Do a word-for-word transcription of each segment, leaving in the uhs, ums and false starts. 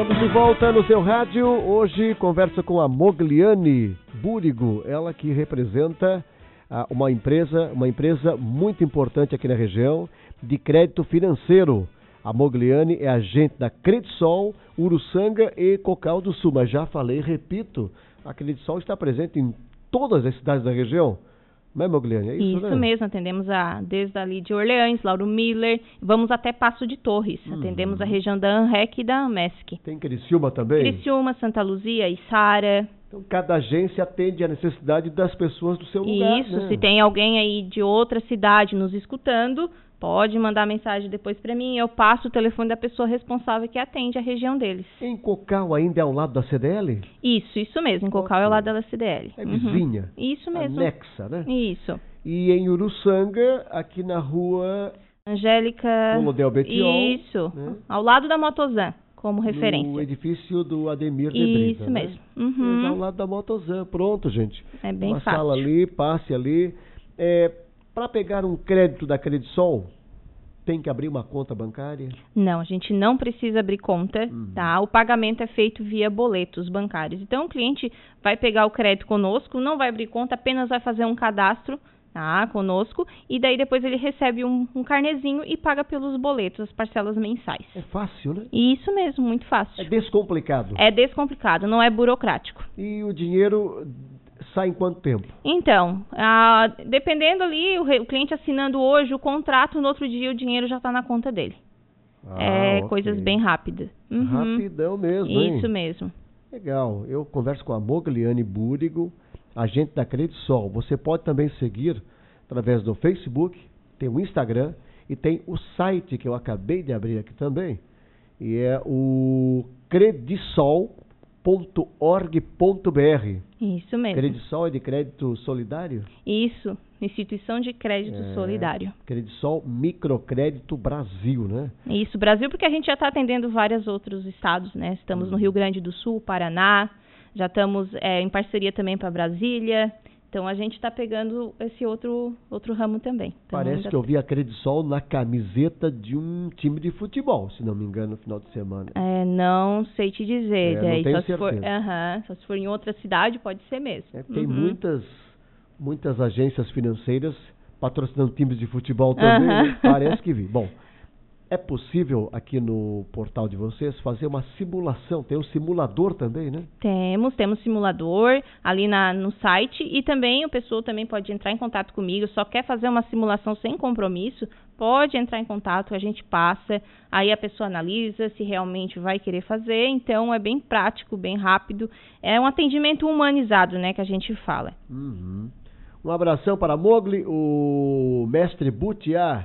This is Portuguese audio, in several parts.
Estamos de volta no seu rádio. Hoje conversa com a Mogliani Búrigo, ela que representa ah, uma empresa, uma empresa muito importante aqui na região de crédito financeiro. A Mogliani é agente da Credisol, Uruçanga e Cocal do Sul. Mas já falei, repito, a Credisol está presente em todas as cidades da região. Não é, Mogliani? É isso, Isso né? mesmo, atendemos a, desde ali de Orleans, Lauro Miller, vamos até Passo de Torres, uhum. Atendemos a região da ANREC e da AMESC. Tem Criciúma também? Criciúma, Santa Luzia, Içara. Então, cada agência atende a necessidade das pessoas do seu lugar, Isso, né? Se tem alguém aí de outra cidade nos escutando, pode mandar mensagem depois para mim, eu passo o telefone da pessoa responsável que atende a região deles. Em Cocal ainda é ao lado da C D L? Isso, isso mesmo, em Cocal okay. é ao lado da C D L. É vizinha? Uhum. Isso mesmo. Anexa, né? Isso. E em Uruçanga, aqui na rua... Angélica... Colodel Betiol. Isso, né? Ao lado da Motozan, como referência. No edifício do Ademir de Brisa. Isso mesmo. Né? Uhum. Ao lado da Motozan. Pronto, gente. É bem Uma fácil. sala ali, passe ali. É, para pegar um crédito da Credisol, tem que abrir uma conta bancária? Não, a gente não precisa abrir conta, uhum. tá? O pagamento é feito via boletos bancários. Então, o cliente vai pegar o crédito conosco, não vai abrir conta, apenas vai fazer um cadastro, tá? Conosco, e daí depois ele recebe um, um carnezinho e paga pelos boletos, as parcelas mensais. É fácil, né? Isso mesmo, muito fácil. É descomplicado? É descomplicado, não é burocrático. E o dinheiro... sai em quanto tempo? Então, ah, dependendo ali, o, re, o cliente assinando hoje o contrato, no outro dia o dinheiro já está na conta dele. Ah, é okay. Coisas bem rápidas. Uhum. Rapidão mesmo, hein? Isso mesmo. Legal. Eu converso com a Mogliani Búrigo, agente da Credisol. Você pode também seguir através do Facebook, tem o Instagram e tem o site que eu acabei de abrir aqui também. E é o credisol ponto org ponto br. Isso mesmo. Credisol é de crédito solidário? Isso, Instituição de Crédito é, Solidário. Credisol Microcrédito Brasil, né? Isso, Brasil, porque a gente já está atendendo vários outros estados, né? Estamos hum. no Rio Grande do Sul, Paraná, já estamos é, em parceria também para Brasília. Então, a gente está pegando esse outro, outro ramo também. Então, parece ainda... que eu vi a Credisol na camiseta de um time de futebol, se não me engano, no final de semana. É, não sei te dizer. É, daí, não tenho só, se for, certeza. uh-huh, só se for em outra cidade, pode ser mesmo. É, tem uhum. muitas, muitas agências financeiras patrocinando times de futebol também, uh-huh. né? Parece que vi. Bom, é possível aqui no portal de vocês fazer uma simulação? Tem um simulador também, né? Temos, temos simulador ali na, no site e também o pessoal também pode entrar em contato comigo, só quer fazer uma simulação sem compromisso, pode entrar em contato, a gente passa, aí a pessoa analisa se realmente vai querer fazer, então é bem prático, bem rápido, é um atendimento humanizado, né, que a gente fala. Uhum. Um abração para a Mogli, o mestre Butiá,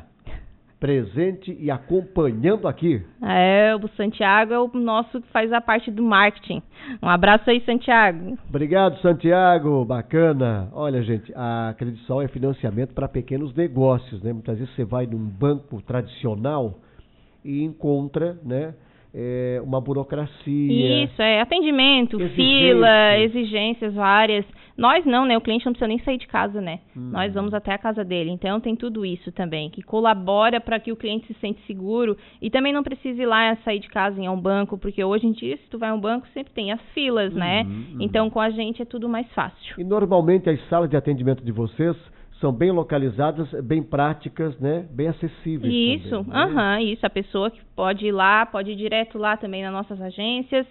presente e acompanhando aqui. É, o Santiago é o nosso que faz a parte do marketing. Um abraço aí, Santiago. Obrigado, Santiago. Bacana. Olha, gente, a Credisol é financiamento para pequenos negócios, né? Muitas vezes você vai num banco tradicional e encontra, né, é, uma burocracia. Isso, é atendimento, exigências. fila, exigências várias. Nós não, né? O cliente não precisa nem sair de casa, né? Hum. Nós vamos até a casa dele. Então, tem tudo isso também, que colabora para que o cliente se sente seguro e também não precise ir lá sair de casa em um banco, porque hoje em dia, se tu vai a um banco, sempre tem as filas, uhum, né? Uhum. Então, com a gente é tudo mais fácil. E, normalmente, as salas de atendimento de vocês são bem localizadas, bem práticas, né? Bem acessíveis. Isso, também, né? Uhum, isso. A pessoa que pode ir lá, pode ir direto lá também nas nossas agências.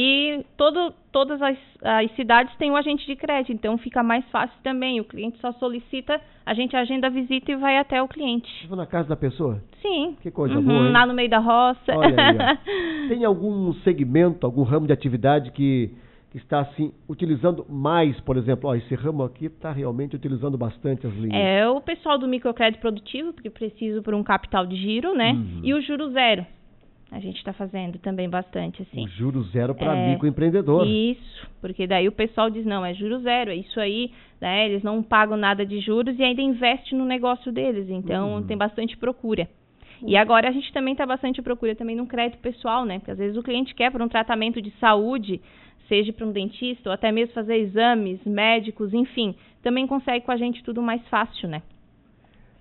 E todo, todas as, as cidades têm um agente de crédito, então fica mais fácil também. O cliente só solicita, a gente agenda a visita e vai até o cliente. Vou na casa da pessoa? Sim. Que coisa uhum, boa, hein? Lá no meio da roça. Olha aí, ó. Tem algum segmento, algum ramo de atividade que... que está, assim, utilizando mais, por exemplo, ó, esse ramo aqui está realmente utilizando bastante as linhas. É o pessoal do microcrédito produtivo, porque precisa por um capital de giro, né? Uhum. E o juro zero. A gente está fazendo também bastante, assim. O juro zero para é, microempreendedor. Isso, porque daí o pessoal diz, não, é juro zero, é isso aí, né? Eles não pagam nada de juros e ainda investem no negócio deles, então uhum. tem bastante procura. E agora a gente também está bastante procura também no crédito pessoal, né? Porque às vezes o cliente quer por um tratamento de saúde, seja para um dentista ou até mesmo fazer exames médicos, enfim, também consegue com a gente tudo mais fácil, né?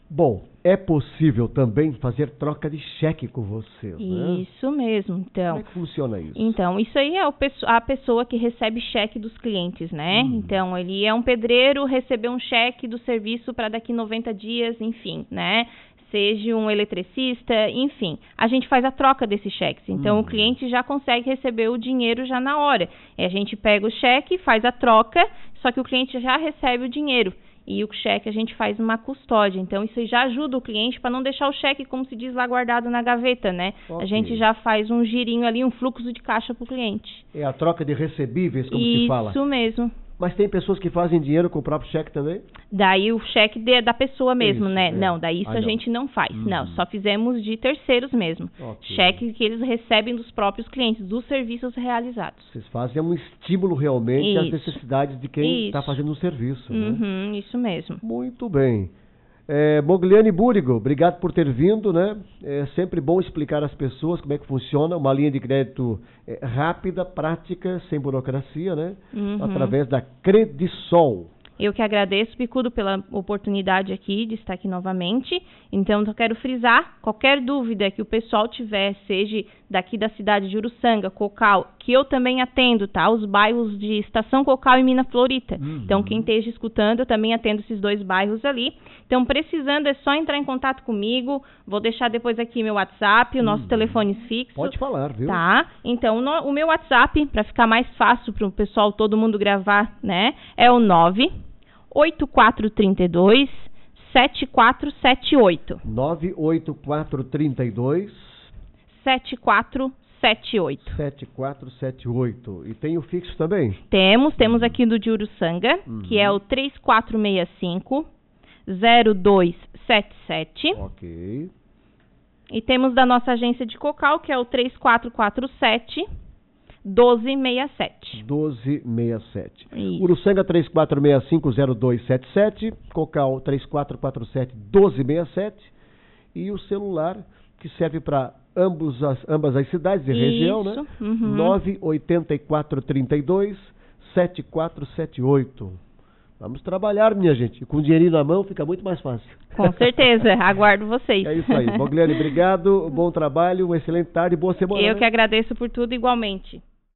Bom, é possível também fazer troca de cheque com você, né? Isso mesmo, então. Como é que funciona isso? Então, isso aí é o, a pessoa que recebe cheque dos clientes, né? Hum. Então, ele é um pedreiro, recebeu um cheque do serviço para daqui noventa dias, enfim, né? Seja um eletricista, enfim. A gente faz a troca desses cheques. Então, hum. o cliente já consegue receber o dinheiro já na hora. E a gente pega o cheque, faz a troca, só que o cliente já recebe o dinheiro. E o cheque a gente faz uma custódia. Então, isso já ajuda o cliente para não deixar o cheque, como se diz lá, guardado na gaveta, né? Okay. A gente já faz um girinho ali, um fluxo de caixa para o cliente. É a troca de recebíveis, como isso se fala. Isso mesmo. Mas tem pessoas que fazem dinheiro com o próprio cheque também? Daí o cheque de, da pessoa mesmo, isso, né? É. Não, daí isso ah, a não. gente não faz. Hum. Não, só fizemos de terceiros mesmo. Okay. Cheque que eles recebem dos próprios clientes, dos serviços realizados. Vocês fazem um estímulo realmente isso. às necessidades de quem está fazendo o serviço. Uhum, né? Isso mesmo. Muito bem. É, Mogliani Búrigo, obrigado por ter vindo, né? É sempre bom explicar às pessoas como é que funciona uma linha de crédito é, rápida, prática, sem burocracia, né? Uhum. Através da Credisol. Eu que agradeço, Bicudo, pela oportunidade aqui de estar aqui novamente. Então, eu quero frisar, qualquer dúvida que o pessoal tiver, seja daqui da cidade de Uruçanga, Cocal, que eu também atendo, tá? Os bairros de Estação Cocal e Mina Florita. Uhum. Então, quem esteja escutando, eu também atendo esses dois bairros ali. Então, precisando, é só entrar em contato comigo. Vou deixar depois aqui meu WhatsApp, o nosso uhum. telefone fixo. Pode falar, viu? Tá? Então, no, o meu WhatsApp, para ficar mais fácil para o pessoal, todo mundo gravar, né? É o nove oito quatro três dois sete quatro sete oito. nove oito quatro três dois sete quatro sete oito. sete quatro sete oito. E tem o fixo também? Temos, temos aqui do de Uruçanga, uhum. que é o três quatro seis cinco zero dois sete sete. Ok. E temos da nossa agência de Cocal, que é o três quatro quatro sete doze sessenta e sete. doze sessenta e sete. Isso. Uruçanga três quatro seis cinco zero dois sete sete, Cocal três quatro quatro sete doze sessenta e sete e o celular que serve para ambos as, ambas as cidades e região, né? Uhum. nove oito quatro três dois sete quatro sete oito. Vamos trabalhar, minha gente. Com dinheirinho na mão fica muito mais fácil. Com certeza. Aguardo vocês. É isso aí. Mogliani, obrigado. Bom trabalho, uma excelente tarde e boa semana. Eu né? que agradeço por tudo igualmente.